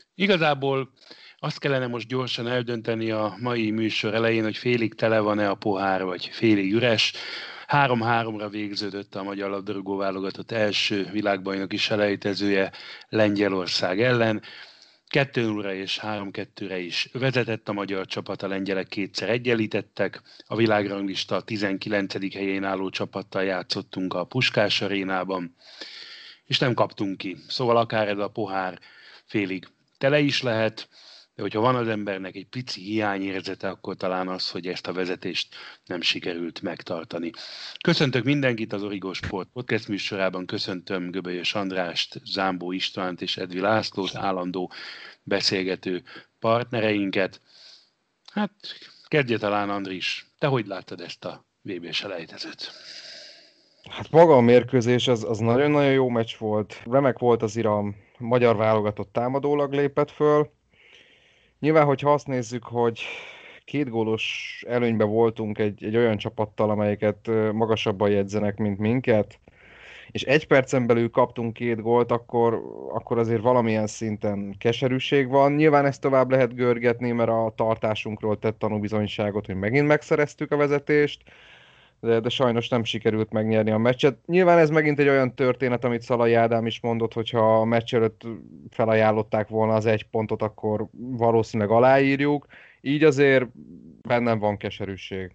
Igazából azt kellene most gyorsan eldönteni a mai műsor elején, hogy félig tele van-e a pohár, vagy félig üres. 3-3-ra végződött a magyar labdarúgó válogatott első világbajnoki selejtezője Lengyelország ellen. 2-0-ra és 3-2-re is vezetett a magyar csapat, a lengyelek kétszer egyenlítettek. A világranglista 19. helyén álló csapattal játszottunk a Puskás arénában, és nem kaptunk ki. Szóval akár ez a pohár félig tele is lehet, de hogyha van az embernek egy pici hiányérzete, akkor talán az, hogy ezt a vezetést nem sikerült megtartani. Köszöntök mindenkit az Origo Sport podcast műsorában, köszöntöm Göbölyös Andrást, Zámbó Istvánt és Edvi Lászlót, állandó beszélgető partnereinket. Hát kezdje talán, Andris, te hogy láttad ezt a VB selejtezőt? Hát maga a mérkőzés az nagyon-nagyon jó meccs volt. Remek volt az iram, magyar válogatott támadólag lépett föl. Nyilván, hogyha azt nézzük, hogy 2 gólos előnyben voltunk egy olyan csapattal, amelyiket magasabban jegyzenek, mint minket, és 1 percen belül kaptunk 2 gólt, akkor azért valamilyen szinten keserűség van. Nyilván ezt tovább lehet görgetni, mert a tartásunkról tett tanúbizonyságot, hogy megint megszereztük a vezetést, de sajnos nem sikerült megnyerni a meccset. Nyilván ez megint egy olyan történet, amit Szalai Ádám is mondott, hogyha a meccs előtt felajánlották volna az 1 pontot, akkor valószínűleg aláírjuk. Így azért bennem van keserűség.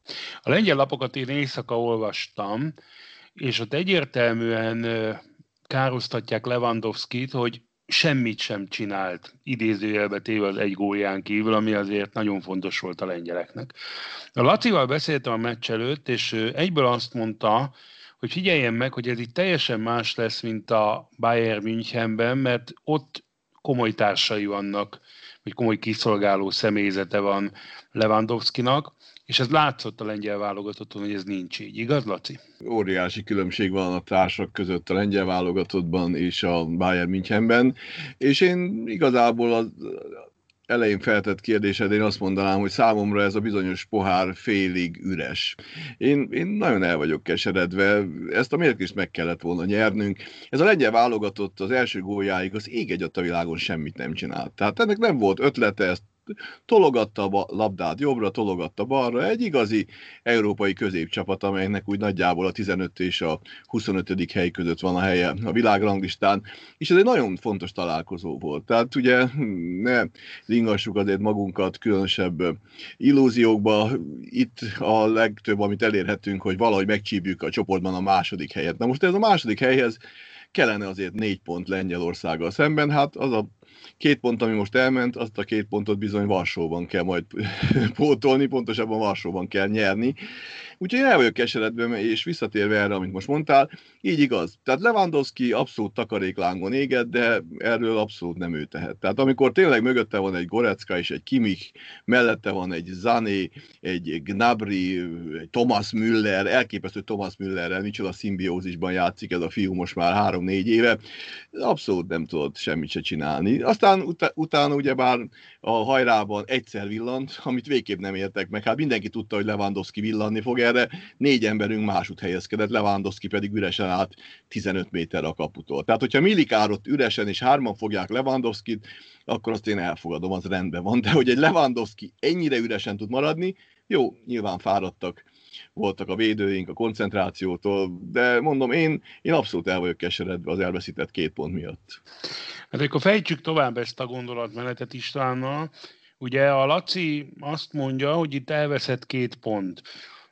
A lengyel lapokat én éjszaka olvastam, és ott egyértelműen károsztatják Lewandowskit, hogy semmit sem csinált, idézőjelbe téve az 1 gólján kívül, ami azért nagyon fontos volt a lengyeleknek. A Lacival beszéltem a meccs előtt, és egyből azt mondta, hogy figyeljen meg, hogy ez itt teljesen más lesz, mint a Bayern Münchenben, mert ott komoly társai vannak, vagy komoly kiszolgáló személyzete van Lewandowskinak, és ez látszott a lengyel válogatotton, hogy ez nincs így. Igaz, Laci? Óriási különbség van a társak között a lengyel válogatottban és a Bayern Münchenben, és én igazából az elején feltett kérdésed, én azt mondanám, hogy számomra ez a bizonyos pohár félig üres. Én nagyon el vagyok keseredve, ezt a mérkőzést meg kellett volna nyernünk. Ez a lengyel válogatott az első góljáig az ég egyat a világon semmit nem csinált. Tehát ennek nem volt ötlete, ezt tologatta a labdát jobbra, tologatta balra, egy igazi európai középcsapat, amelynek úgy nagyjából a 15 és a 25. hely között van a helye a világranglistán, és ez egy nagyon fontos találkozó volt. Tehát ugye ne ringassuk azért magunkat különösebb illúziókba, itt a legtöbb, amit elérhetünk, hogy valahogy megcsípjük a csoportban a második helyet. Na most ez a második helyhez kellene azért 4 pont Lengyelországgal szemben, hát az a 2 pont, ami most elment, azt a 2 pontot bizony Varsóban kell majd pótolni, pontosabban Varsóban kell nyerni. Úgyhogy én el vagyok keseredve, és visszatérve erre, amit most mondtál, így igaz. Tehát Lewandowski abszolút takaréklángon éget, de erről abszolút nem ő tehet. Tehát amikor tényleg mögötte van egy Goretzka és egy Kimmich, mellette van egy Sané, egy Gnabry, egy Thomas Müller, elképesztő Thomas Müllerrel, micsoda szimbiózisban játszik ez a fiú most már 3-4 éve, abszolút nem tudod semmit se csinálni. Aztán utána ugyebár a hajrában egyszer villant, amit végképp nem értek meg. Hát mindenki tudta, hogy Lewandowski villanni fog, erre 4 emberünk másút helyezkedett, Lewandowski pedig üresen állt 15 méterre a kaputól. Tehát, hogyha Milik ott üresen és 3-an fogják Lewandowskit, akkor azt én elfogadom, az rendben van. De hogy egy Lewandowski ennyire üresen tud maradni, jó, nyilván fáradtak voltak a védőink a koncentrációtól, de mondom, én abszolút el vagyok keseredve az elveszített 2 pont miatt. Hát akkor fejtsük tovább ezt a gondolatmenetet Istvánnal. Ugye a Laci azt mondja, hogy itt elveszett 2 pont,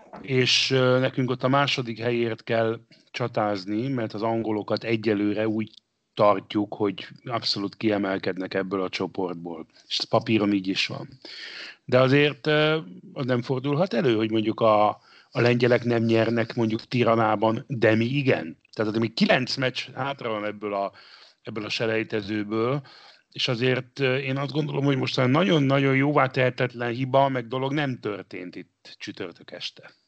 és nekünk ott a második helyért kell csatázni, mert az angolokat egyelőre úgy tartjuk, hogy abszolút kiemelkednek ebből a csoportból. És ez papíron így is van. De azért az nem fordulhat elő, hogy mondjuk a lengyelek nem nyernek mondjuk Tiranában, de mi igen. Tehát még 9 meccs hátra van ebből a selejtezőből, és azért én azt gondolom, hogy most nagyon-nagyon jóvá tehetetlen hiba, meg dolog nem történt itt csütörtök este.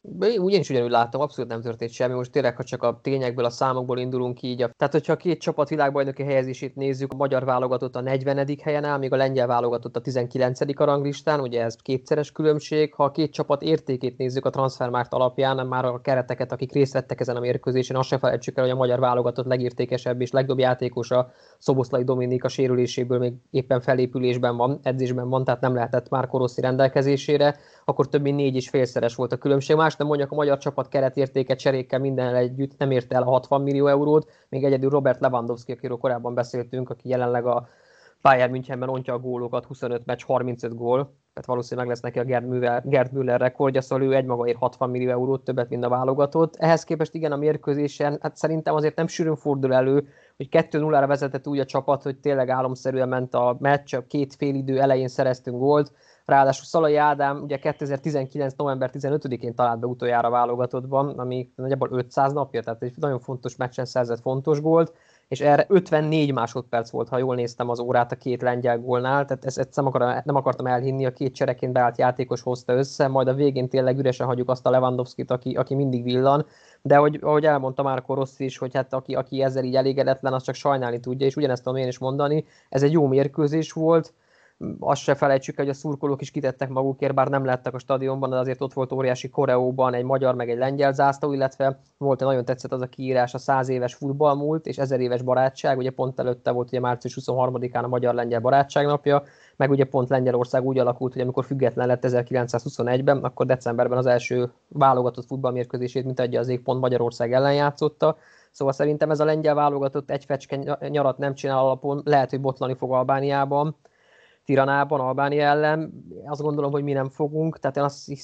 Én is ugyanúgy láttam, abszolút nem történt semmi. Most tényleg, ha csak a tényekből, a számokból indulunk így. Tehát, hogyha a két csapat világbajnoki helyezését nézzük, a magyar válogatott a 40. helyen áll, míg a lengyel válogatott a 19. a ranglistán, ugye ez kétszeres különbség. Ha a két csapat értékét nézzük a Transfermarkt alapján, már a kereteket, akik részt vettek ezen a mérkőzésen, azt se felejtsük el, hogy a magyar válogatott legértékesebb és legjobb játékosa Szoboszlai Dominik a sérüléséből még éppen felépülésben van, edzésben van, tehát nem lehetett Marco Rossi rendelkezésére, akkor több mint 4,5-szeres volt a különbség. Más nem mondjak, a magyar csapat keretértéke cserékkel minden együtt nem érte el a 60 millió eurót, még egyedül Robert Lewandowski, akiről korábban beszéltünk, aki jelenleg a Bayern Münchenben ontja a gólokat, 25 meccs, 35 gól, tehát valószínűleg meg lesz neki a Gerd Müller rekordja, szóval ő egymaga ér 60 millió eurót, többet, mint a válogatott. Ehhez képest igen, a mérkőzésen, hát szerintem azért nem sűrűn fordul elő, hogy 2-0-ra vezetett úgy a csapat, hogy tényleg álomszerűen ment a meccs, a két félidő elején szereztünk gólt. Ráadásul Szalai Ádám ugye 2019. november 15-én talált be utoljára válogatottban, ami nagyjából 500 napja, tehát egy nagyon fontos meccsen szerzett fontos gólt, és erre 54 másodperc volt, ha jól néztem az órát a két lengyel gólnál, tehát ezt nem akartam elhinni, a két csereként beállt játékos hozta össze, majd a végén tényleg üresen hagyjuk azt a Lewandowskit, aki mindig villan, de ahogy elmondta Marco Rossi is, hogy hát aki ezzel így elégedetlen, az csak sajnálni tudja, és ugyanezt tudom én is mondani, ez egy jó mérkőzés volt. Azt se felejtsük, hogy a szurkolók is kitettek magukért, bár nem lettek a stadionban, de azért ott volt óriási koreóban egy magyar meg egy lengyel zászló, illetve volt, nagyon tetszett az a kiírás, a 100 éves futballmúlt és 1000 éves barátság, ugye pont előtte volt ugye március 23-án a magyar-lengyel barátságnapja, meg ugye pont Lengyelország úgy alakult, hogy amikor független lett 1921-ben, akkor decemberben az első válogatott futballmérkőzését, mint adja az ég, pont Magyarország ellen játszotta. Szóval szerintem ez a lengyel válogatott egy fecske nyarat nem csinál alapon, lehet, hogy botlani fog Albániában, Tiranában, Albánia ellen. Azt gondolom, hogy mi nem fogunk, tehát én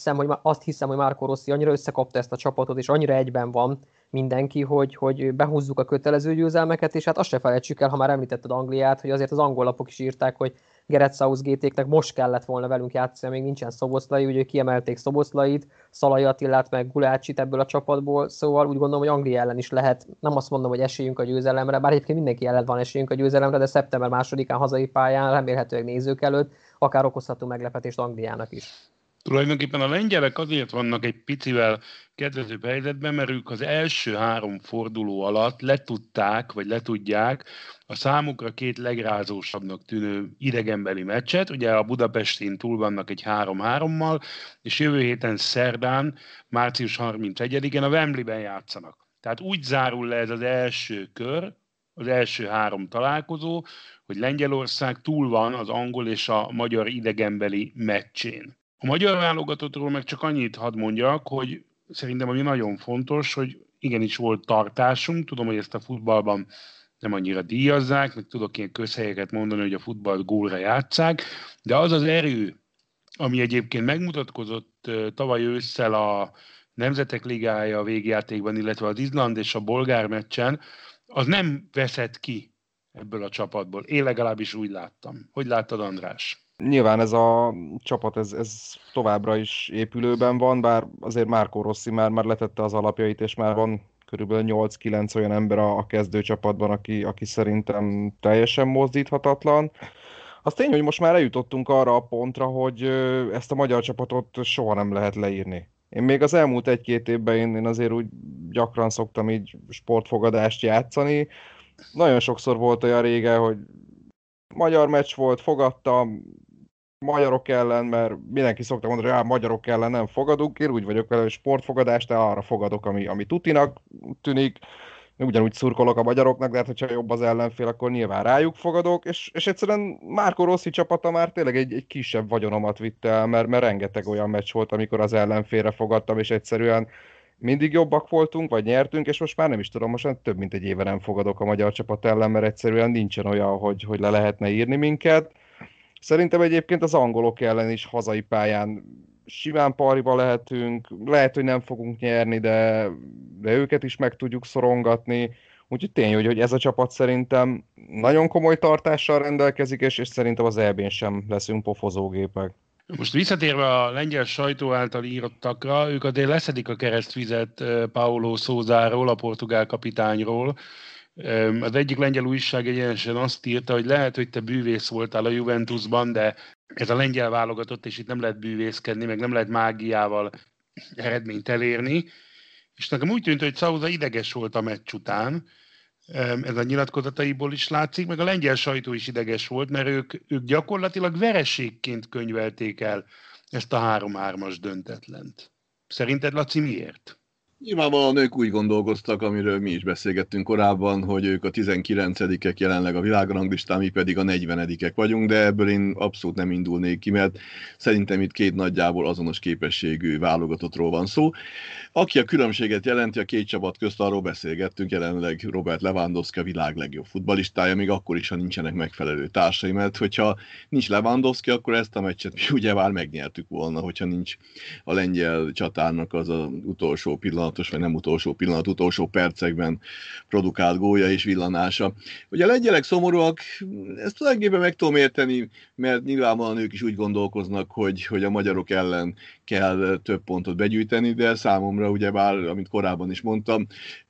azt hiszem, hogy Marco Rossi annyira összekapta ezt a csapatot, és annyira egyben van mindenki, hogy behúzzuk a kötelező győzelmeket, és hát azt se felejtsük el, ha már említetted Angliát, hogy azért az angol lapok is írták, hogy Gareth Southgate-éknek most kellett volna velünk játszani, még nincsen Szoboszlai, ugye kiemelték Szoboszlait, Szalai Attilát, meg Gulácsit ebből a csapatból, szóval úgy gondolom, hogy Anglia ellen is lehet, nem azt mondom, hogy esélyünk a győzelemre, bár egyébként mindenki ellen van esélyünk a győzelemre, de szeptember 2-án hazai pályán, remélhetőleg nézők előtt, akár okozható meglepetést Angliának is. Tulajdonképpen a lengyelek azért vannak egy picivel kedvezőbb helyzetben, mert ők az első 3 forduló alatt letudják a számukra 2 legrázósabbnak tűnő idegenbeli meccset. Ugye a Budapestin túl vannak egy 3-3-mal, és jövő héten szerdán, március 31-én a Wembleyben játszanak. Tehát úgy zárul le ez az első kör, az első 3 találkozó, hogy Lengyelország túl van az angol és a magyar idegenbeli meccsén. A magyar válogatottról meg csak annyit hadd mondjak, hogy szerintem ami nagyon fontos, hogy igenis volt tartásunk. Tudom, hogy ezt a futballban nem annyira díjazzák, meg tudok ilyen közhelyeket mondani, hogy a futballt gólra játsszák, de az az erő, ami egyébként megmutatkozott tavaly ősszel a Nemzetek Ligája a végjátékban, illetve az Izland és a bolgár meccsen, az nem veszett ki ebből a csapatból. Én legalábbis úgy láttam. Hogy láttad, András? Nyilván ez a csapat ez továbbra is épülőben van, bár azért Marco Rossi már letette az alapjait, és már van körülbelül 8-9 olyan ember a kezdőcsapatban, aki szerintem teljesen mozdíthatatlan. Az tény, hogy most már eljutottunk arra a pontra, hogy ezt a magyar csapatot soha nem lehet leírni. Én még az elmúlt 1-2 évben én azért úgy gyakran szoktam így sportfogadást játszani. Nagyon sokszor volt olyan régen, hogy magyar meccs volt, fogadtam magyarok ellen, mert mindenki szokta mondani, hogy magyarok ellen nem fogadunk. Én úgy vagyok vele, hogy sportfogadást, arra fogadok, ami tutinak tűnik. Ugyanúgy szurkolok a magyaroknak, de hát, hogyha jobb az ellenfél, akkor nyilván rájuk fogadok, és egyszerűen Marco Rossi csapata már tényleg egy kisebb vagyonomat vitte el, mert rengeteg olyan meccs volt, amikor az ellenfélre fogadtam, és egyszerűen mindig jobbak voltunk, vagy nyertünk, és most már nem is tudom, most már több mint egy éve nem fogadok a magyar csapat ellen, mert egyszerűen nincsen olyan, hogy le lehetne írni minket. Szerintem egyébként az angolok ellen is hazai pályán simán pariba lehetünk, lehet, hogy nem fogunk nyerni, de őket is meg tudjuk szorongatni. Úgyhogy tény, hogy ez a csapat szerintem nagyon komoly tartással rendelkezik, és szerintem az EB-n sem leszünk pofozógépek. Most visszatérve a lengyel sajtó által írottakra, ők azért leszedik a keresztvizet Paulo Sousáról, a portugál kapitányról. Az egyik lengyel újság egyenesen azt írta, hogy lehet, hogy te bűvész voltál a Juventusban, de ez a lengyel válogatott, és itt nem lehet bűvészkedni, meg nem lehet mágiával eredményt elérni, és nekem úgy tűnt, hogy Sousa ideges volt a meccs után, ez a nyilatkozataiból is látszik, meg a lengyel sajtó is ideges volt, mert ők gyakorlatilag vereségként könyvelték el ezt a 3-3-as döntetlent. Szerinted, Laci, miért? Nyilvánvalóan ők úgy gondolkoztak, amiről mi is beszélgettünk korábban, hogy ők a 19-ek jelenleg a világranglistán, mi pedig a 40-ek vagyunk, de ebből én abszolút nem indulnék ki, mert szerintem itt két nagyjából azonos képességű válogatottról van szó. Aki a különbséget jelenti, a két csapat közt, arról beszélgettünk, jelenleg Robert Lewandowski a világ legjobb futballistája, még akkor is, ha nincsenek megfelelő társai, mert hogyha nincs Lewandowski, akkor ezt a meccset mi ugye már megnyertük volna, hogyha nincs a lengyel csatárnak az az utolsó pillanatos, vagy nem utolsó pillanat, utolsó percekben produkált gólja és villanása. Ugye a lengyelek szomorúak, ezt tulajdonképpen meg tudom érteni, mert nyilvánvalóan ők is úgy gondolkoznak, hogy a magyarok ellen kell több pontot begyűjteni, de számomra ugyebár, amit korábban is mondtam,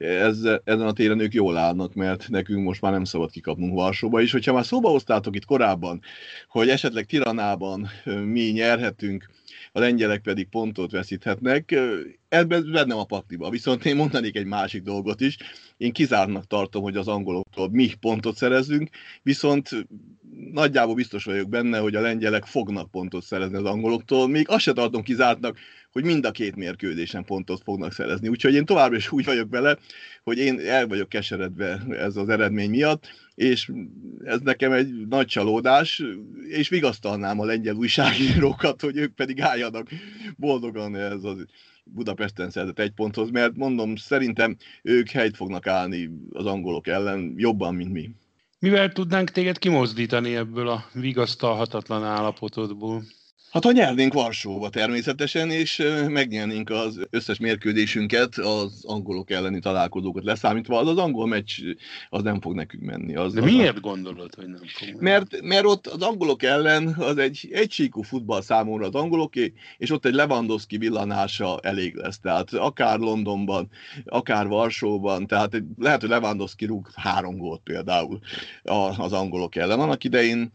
ezen a téren ők jól állnak, mert nekünk most már nem szabad kikapnunk Varsóba is. Hogyha már szóba hoztátok itt korábban, hogy esetleg Tiranában mi nyerhetünk, a lengyelek pedig pontot veszíthetnek, ebben bennem a pakliba. Viszont én mondanék egy másik dolgot is. Én kizártnak tartom, hogy az angoloktól mi pontot szerezzünk, viszont nagyjából biztos vagyok benne, hogy a lengyelek fognak pontot szerezni az angoloktól. Még azt se tartom kizártnak, hogy mind a két mérkőzésen pontot fognak szerezni. Úgyhogy én továbbra is úgy vagyok vele, hogy én el vagyok keseredve ez az eredmény miatt, és ez nekem egy nagy csalódás, és vigasztalnám a lengyel újságírókat, hogy ők pedig álljanak boldogan ez az Budapesten szerzett 1 ponthoz, mert mondom, szerintem ők helyt fognak állni az angolok ellen jobban, mint mi. Mivel tudnánk téged kimozdítani ebből a vigasztalhatatlan állapotodból? Hát ha nyernénk Varsóba természetesen, és megnyernénk az összes mérkőzésünket, az angolok elleni találkozókat leszámítva, az angol meccs az nem fog nekünk menni. De miért gondolod, hogy nem fog menni? Mert ott az angolok ellen az egy egysíkú futball számomra az angoloké, és ott egy Lewandowski villanása elég lesz. Tehát akár Londonban, akár Varsóban, tehát lehet, hogy Lewandowski rúg 3 gólt például az angolok ellen. Annak idején,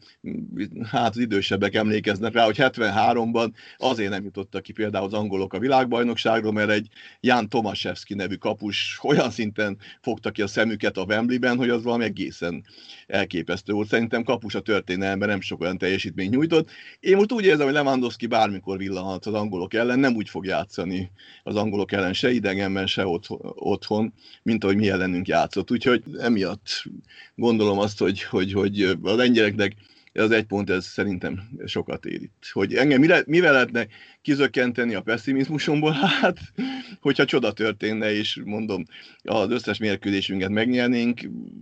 hát az idősebbek emlékeznek rá, hogy 73-ban azért nem jutottak ki például az angolok a világbajnokságról, mert egy Jan Tomaszewski nevű kapus olyan szinten fogta ki a szemüket a Wembleyben, hogy az valami egészen elképesztő volt. Szerintem kapus a történelemben nem sok olyan teljesítményt nyújtott. Én most úgy érzem, hogy Lewandowski bármikor villanhat az angolok ellen, nem úgy fog játszani az angolok ellen se idegenben, se otthon, mint ahogy mi ellenünk játszott. Úgyhogy emiatt gondolom azt, hogy a lengyeleknek ez az 1 pont, ez szerintem sokat ér itt. Hogy engem mivel lehetne kizökkenteni a pessimizmusomból? Hát, hogyha csoda történne, és mondom, az összes mérkőzésünket megnyernénk,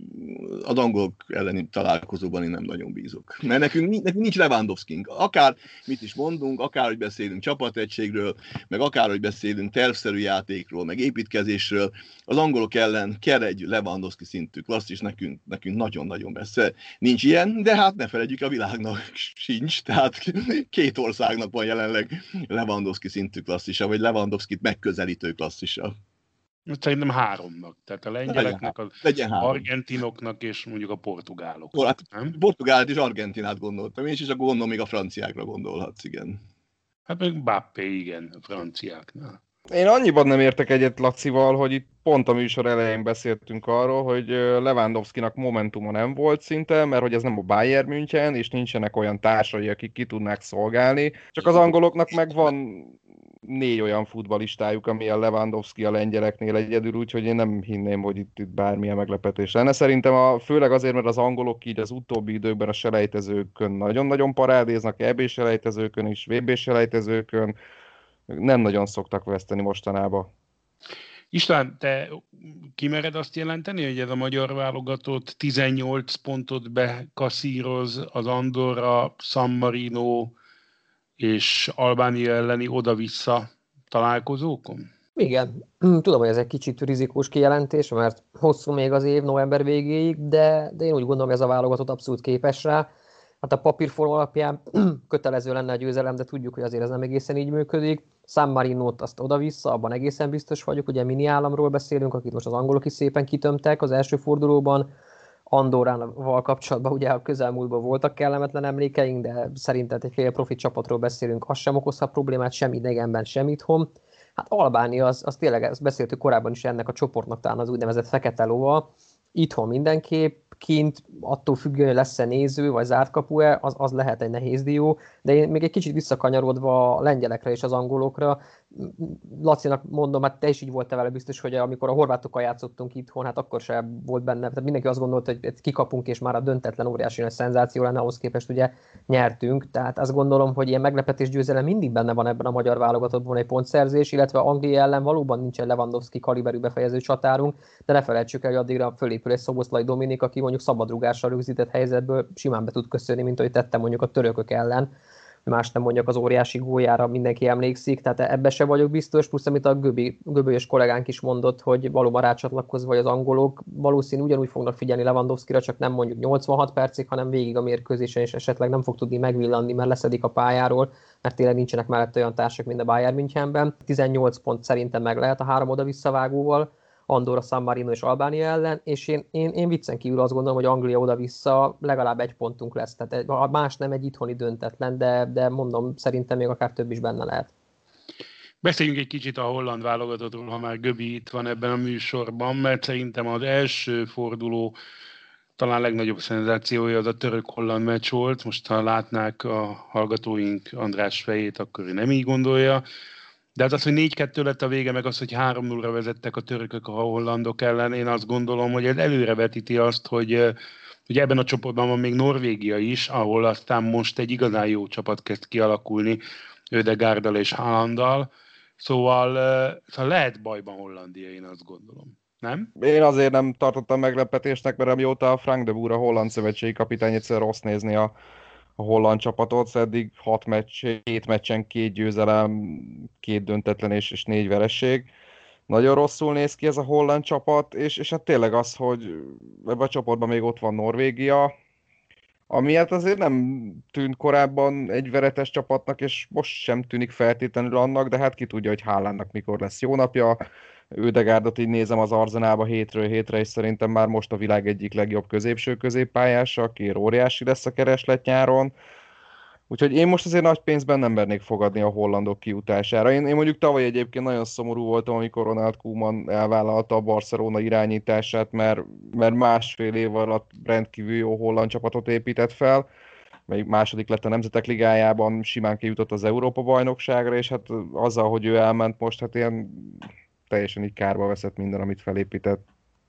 az angolok elleni találkozóban én nem nagyon bízok. Mert nekünk nincs Lewandowskink. Akár mit is mondunk, akár hogy beszélünk csapategységről, meg akár hogy beszélünk tervszerű játékról, meg építkezésről, az angolok ellen kell egy Lewandowski szintű klasszis, nekünk nagyon-nagyon messze nincs ilyen, de hát ne felejtjük, a világnak sincs, tehát 2 országnak van jelenleg Lewandowski szintű klasszisa, vagy Lewandowskit megközelítő klasszisa. Szerintem 3-nak. Tehát a lengyeleknek, az argentinoknak és mondjuk a portugáloknak. Hát, Portugált és Argentinát gondoltam, és akkor gondolom még a franciákra gondolhatsz, igen. Hát még Mbappé, igen, a franciáknál. Én annyiban nem értek egyet Lacival, hogy itt pont a műsor elején beszéltünk arról, hogy Lewandowskinak momentuma nem volt szinte, mert hogy ez nem a Bayern München, és nincsenek olyan társai, akik ki tudnák szolgálni. Csak az angoloknak meg van 4 olyan futballistájuk, ami a Lewandowski a lengyeleknél egyedül, úgyhogy én nem hinném, hogy itt bármilyen meglepetés lenne. Szerintem főleg azért, mert az angolok így az utóbbi időkben a selejtezőkön nagyon-nagyon parádéznak, EB-selejtezőkön is, VB-selejtezőkön, nem nagyon szoktak veszteni mostanában. István, te kimered azt jelenteni, hogy ez a magyar válogatott 18 pontot bekaszíroz az Andorra, San Marino és Albánia elleni oda-vissza találkozókon? Igen, tudom, hogy ez egy kicsit rizikós kijelentés, mert hosszú még az év november végéig, de én úgy gondolom, hogy ez a válogatott abszolút képes rá. Hát a papírforma alapján kötelező lenne a győzelem, de tudjuk, hogy azért ez nem egészen így működik. San Marinót azt oda-vissza, abban egészen biztos vagyok, ugye mini államról beszélünk, akit most az angolok is szépen kitömtek az első fordulóban. Andorrával kapcsolatban ugye a közelmúltban voltak kellemetlen emlékeink, de szerinted egy fél profi csapatról beszélünk, az sem okozhat problémát sem idegenben, sem itthon. Hát Albánia, az tényleg, ezt beszéltük korábban is ennek a csoportnak talán az úgynevezett fekete lova, itthon mindenképp, kint attól függően, hogy lesz-e néző, vagy zárt kapu-e, az lehet egy nehéz dió, de én még egy kicsit visszakanyarodva a lengyelekre és az angolokra, Lacinak mondom, hát te is így voltál vele biztos, hogy amikor a horvátokkal játszottunk itthon, hát akkor sem volt benne, tehát mindenki azt gondolta, hogy kikapunk, és már a döntetlen óriási nagy szenzáció lenne, ahhoz képest ugye nyertünk, tehát azt gondolom, hogy ilyen meglepetés győzelem mindig benne van ebben a magyar válogatottban egy pontszerzés, illetve Anglia ellen valóban nincsen Lewandowski kaliberű befejező csatárunk, de ne felejtsük el, hogy addigra fölépül egy Szoboszlai Dominik, aki mondjuk szabadrugással rögzített helyzetből simán be tud köszönni, mint ahogy tette mondjuk a törökök ellen. Más nem mondjak, az óriási góljára mindenki emlékszik, tehát ebbe se vagyok biztos, plusz amit a Göbölyös kollégánk is mondott, hogy valóban rácsatlakozva, vagy az angolok valószínű ugyanúgy fognak figyelni Lewandowskira, csak nem mondjuk 86 percig, hanem végig a mérkőzésen, és esetleg nem fog tudni megvillanni, mert leszedik a pályáról, mert tényleg nincsenek mellett olyan társak, mint a Bayern Münchenben. 18 pont szerintem meg lehet a 3 oda-visszavágóval, Andorra, San Marino és Albánia ellen, és én viccen kívül azt gondolom, hogy Anglia oda-vissza legalább 1 pontunk lesz. Tehát a más nem egy itthoni döntetlen, de mondom, szerintem még akár több is benne lehet. Beszéljünk egy kicsit a holland válogatottról, ha már Göbi itt van ebben a műsorban, mert szerintem az első forduló talán legnagyobb szenzációja az a török-holland meccs volt. Most ha látnák a hallgatóink András fejét, akkor ő nem így gondolja. De hát az, hogy 4-2 lett a vége, meg az, hogy 3-0-ra vezettek a törökök a hollandok ellen, én azt gondolom, hogy ez előrevetíti azt, hogy ebben a csoportban van még Norvégia is, ahol aztán most egy igazán jó csapat kezd kialakulni, Ödegaarddal és Haalanddal. Szóval lehet bajban Hollandia, én azt gondolom. Nem? Én azért nem tartottam meglepetésnek, mert amióta a Frank de Boer, a holland szövetségi kapitány, egyszer rossz nézni a holland csapatot, eddig 7 meccsen 2 győzelem, 2 döntetlen és 4 vereség. Nagyon rosszul néz ki ez a holland csapat, és hát tényleg az, hogy ebben a csoportban még ott van Norvégia, ami hát azért nem tűnt korábban egy veretes csapatnak, és most sem tűnik feltétlenül annak, de hát ki tudja, hogy Haalandnak mikor lesz jó napja. Ödegaardot így nézem az Arzenálba hétről hétre, és szerintem már most a világ egyik legjobb középső középpályása, aki óriási lesz a kereslet nyáron. Úgyhogy én most azért nagy pénzben nem mernék fogadni a hollandok kiutására. Én mondjuk tavaly egyébként nagyon szomorú voltam, amikor Ronald Koeman elvállalta a Barcelona irányítását, mert másfél év alatt rendkívül jó holland csapatot épített fel, melyik második lett a Nemzetek Ligájában, simán kijutott az Európa-bajnokságra, és hát azzal, hogy ő elment most, hát ilyen teljesen így kárba veszett minden, amit felépített.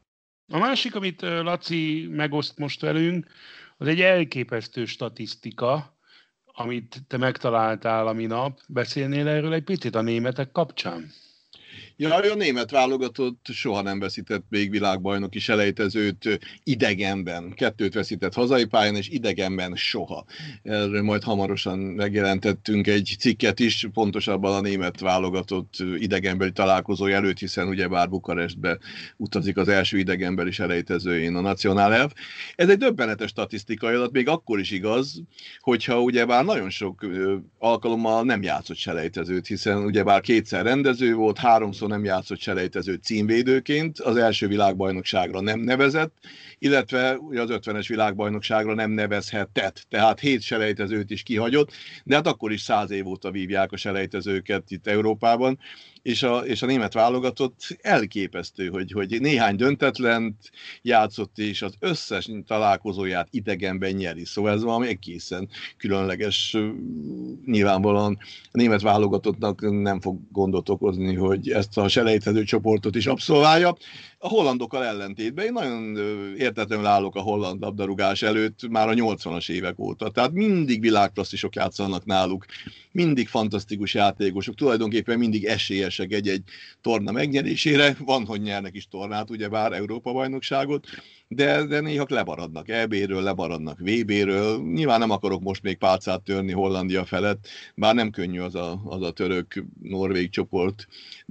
A másik, amit Laci megoszt most velünk, az egy elképesztő statisztika, amit te megtaláltál a minap. Beszélnél erről egy picit a németek kapcsán? Ja, a német válogatott soha nem veszített még világbajnoki selejtezőt idegenben. 2 veszített hazai pályán, és idegenben soha. Erről majd hamarosan megjelentettünk egy cikket is, pontosabban a német válogatott idegenbeli találkozója előtt, hiszen ugyebár Bukarestbe utazik az első idegenbeli selejtezőjén a Nacional Elf. Ez egy döbbenetes statisztikai adat, még akkor is igaz, hogyha ugyebár nagyon sok alkalommal nem játszott selejtezőt, hiszen ugyebár 2-szer rendező volt, 3-szor nem játszott selejtező címvédőként, az első világbajnokságra nem nevezett, illetve az 50-es világbajnokságra nem nevezhetett, tehát 7 selejtezőt is kihagyott, de hát akkor is 100 év óta vívják a selejtezőket itt Európában, és a német válogatott elképesztő, hogy néhány döntetlent játszott, és az összes találkozóját idegenben nyeri. Szóval ez valami egészen különleges. Nyilvánvalóan a német válogatottnak nem fog gondot okozni, hogy ezt a selejtező csoportot is abszolválja. A hollandokkal ellentétben én nagyon értetlenül állok a holland labdarúgás előtt már a 80-as évek óta. Tehát mindig világklasszisok játszanak náluk, mindig fantasztikus játékosok, tulajdonképpen mindig esélyesek egy torna megnyerésére. Van, hogy nyernek is tornát, ugyebár Európa-bajnokságot, de néha lemaradnak EB-ről, lemaradnak VB-ről. Nyilván nem akarok most még pálcát törni Hollandia felett, bár nem könnyű az a török-norvég csoport,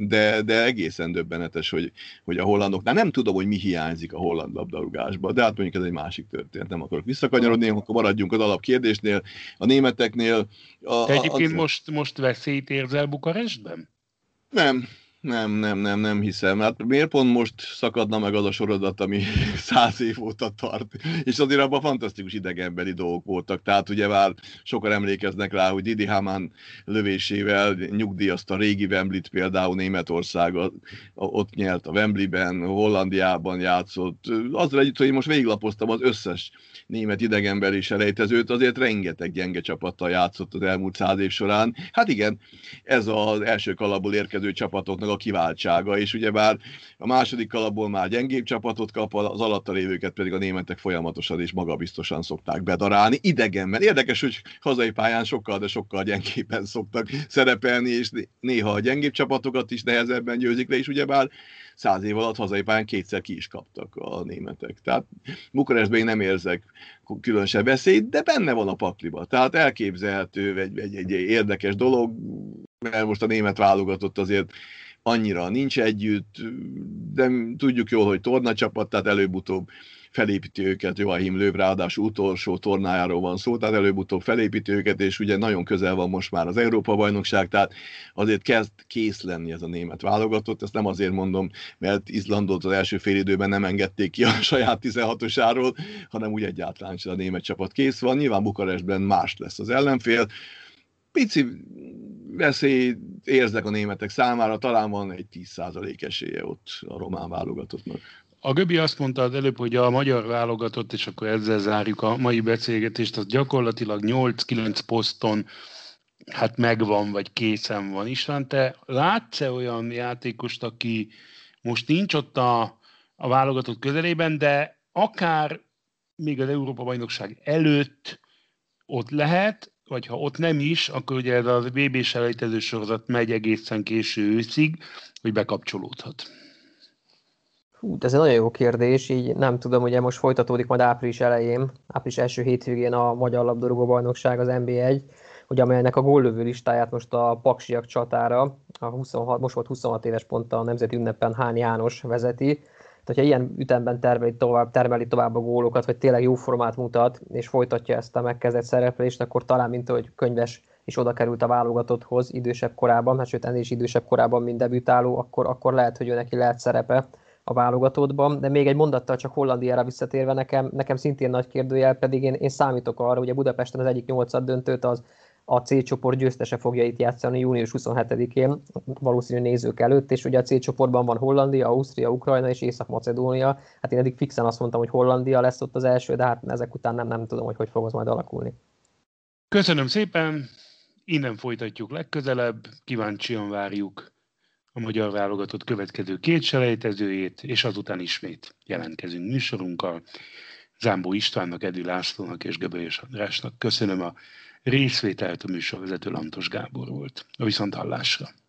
de egészen döbbenetes, hogy a hollandoknál nem tudom, hogy mi hiányzik a holland labdarúgásba, de hát mondjuk ez egy másik történet, nem akarok visszakanyarodni, akkor maradjunk az alapkérdésnél. A németeknél... Te egyébként most veszélyt érzel Bukarestben? Nem hiszem. Hát miért pont most szakadna meg az a sorozat, ami 100 év óta tart? És azért abban fantasztikus idegenbeli dolgok voltak. Tehát ugye már sokan emlékeznek rá, hogy Didi Hamann lövésével nyugdíjazta a régi Wembleyt, például Németország ott nyert a Wembleyben, Hollandiában játszott. Azzal együtt, hogy én most végiglapoztam az összes német idegenbeli selejtezőt, azért rengeteg gyenge csapattal játszott az elmúlt 100 év során. Hát igen, ez az első kalapból érkező csapatoknak a kiváltsága, és ugyebár a második kalapból már gyengébb csapatot kap, az alatta lévőket pedig a németek folyamatosan és magabiztosan szokták bedarálni. Idegenben. Érdekes, hogy hazai pályán sokkal, de sokkal gyengébben szoktak szerepelni, és néha a gyengébb csapatokat is nehezebben győzik le, és ugyebár 100 év alatt hazai pályán kétszer ki is kaptak a németek. Tehát Bukarestben én nem érzek különösebb veszélyt, de benne van a pakliba. Tehát elképzelhető egy érdekes dolog, mert most a német válogatott azért annyira nincs együtt, de tudjuk jól, hogy tornacsapat, tehát előbb-utóbb felépíti őket Joachim Löw, ráadásul utolsó tornájáról van szó, tehát előbb-utóbb felépíti őket, és ugye nagyon közel van most már az Európa-bajnokság, tehát azért kezd kész lenni ez a német válogatott, ezt nem azért mondom, mert Izlandot az első félidőben nem engedték ki a saját 16-osáról, hanem úgy egyáltalán sem a német csapat kész van, nyilván Bukarestben más lesz az ellenfél, pici veszélyt érzek a németek számára, talán van egy 10% esélye ott a román válogatottnak. A Göbi azt mondta az előbb, hogy a magyar válogatott, és akkor ezzel zárjuk a mai beszélgetést, az gyakorlatilag 8-9 poszton hát megvan, vagy készen van. István, te látsz-e olyan játékost, aki most nincs ott a válogatott közelében, de akár még az Európa-bajnokság előtt ott lehet, vagy ha ott nem is, akkor ugye ez a VB selejtező sorozat megy egészen késő őszig, hogy bekapcsolódhat. Ez egy nagyon jó kérdés, így nem tudom, ugye most folytatódik majd április elején, április első hétvégén a Magyar Labdarúgó Bajnokság, az NB1, ugye amelynek a góllövő listáját most a paksiak csatára, most volt 26 éves ponttal a nemzeti ünnepen Hán János vezeti. Tehát, ha ilyen ütemben termeli tovább a gólokat, vagy tényleg jó formát mutat, és folytatja ezt a megkezdett szereplést, akkor talán, mint ahogy Könyves is oda került a válogatotthoz idősebb korában, hát sőt ennél is idősebb korában, mint debütáló, akkor lehet, hogy ő neki lehet szerepe a válogatottban. De még egy mondattal csak Hollandiára visszatérve, nekem szintén nagy kérdőjel, pedig én számítok arra, hogy a Budapesten az egyik 8. döntőt az a C csoport győztese fogja itt játszani június 27-én, valószínű nézők előtt, és ugye a C csoportban van Hollandia, Ausztria, Ukrajna és Észak-Macedónia. Hát én eddig fixen azt mondtam, hogy Hollandia lesz ott az első, de hát ezek után nem tudom, hogy fog az majd alakulni. Köszönöm szépen, innen folytatjuk legközelebb, kíváncsian várjuk a magyar válogatott következő 2 selejtezőjét, és azután ismét jelentkezünk műsorunkkal. Zámbó Istvánnak, Edű Lászlónak és Göbölyös Andrásnak köszönöm a részvételt, a műsorvezető Lantos Gábor volt. A viszonthallásra!